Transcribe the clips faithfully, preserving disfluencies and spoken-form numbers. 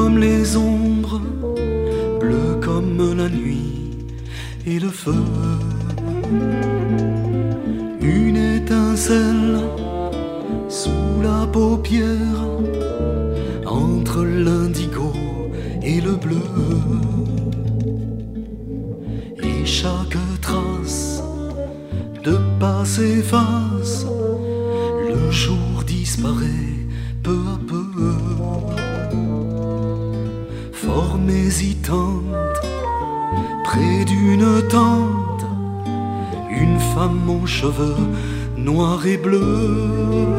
comme les ombres, bleu comme la nuit et le feu. Une étincelle sous la paupière, entre l'indigo et le bleu. Et chaque trace de pas s'efface, le jour disparaît peu à peu. Forme hésitante près d'une tente, une femme aux cheveux noirs et bleus.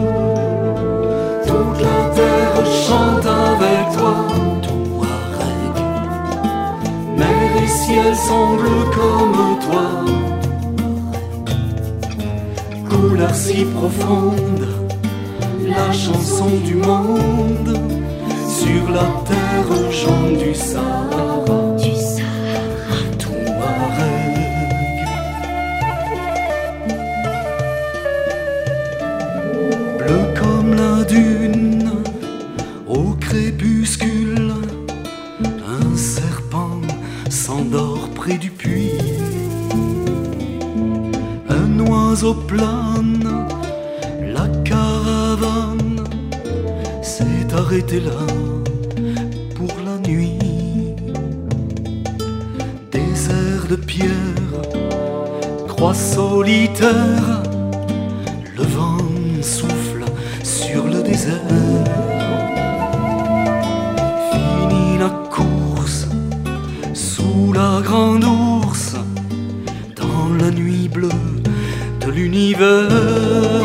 Toute la terre chante avec toi, Touareg. Mer et ciel sont bleus comme toi, couleur si profonde, la chanson du monde sur la terre jaune du Sahara, du Sahara, Touareg. Bleu comme la dune au crépuscule, un serpent s'endort près du puits. Un oiseau plane, la caravane s'est arrêtée là pour la nuit. Désert de pierre, croix solitaire, le vent souffle sur le désert. Fini la course sous la grande ours, dans la nuit bleue de l'univers.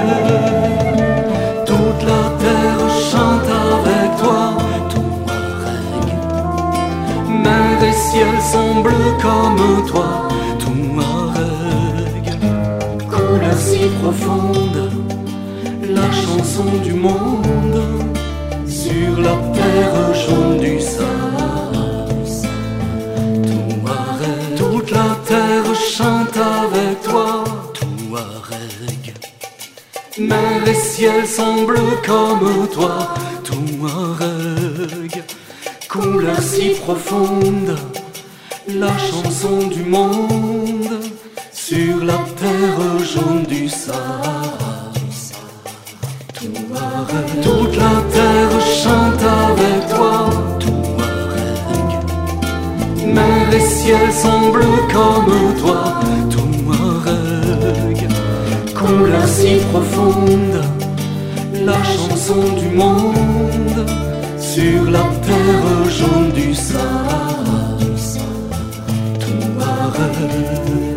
Toute la terre chante avec toi, Touareg. Mer et ciel sont bleus comme toi, Touareg. Couleur si profonde, la chanson du monde sur la terre jaune du Sahara, Touareg. Toute la terre chante avec toi, Touareg. Mer et ciel sont bleus comme toi, Touareg. Couleur si profonde, la chanson du monde sur la terre jaune du Sahara, Touareg. Toute la terre chante avec toi, Touareg. Mer et ciel sont bleus comme toi, Touareg. Couleur si profonde, la chanson du monde sur la terre jaune du Sahara, Touareg.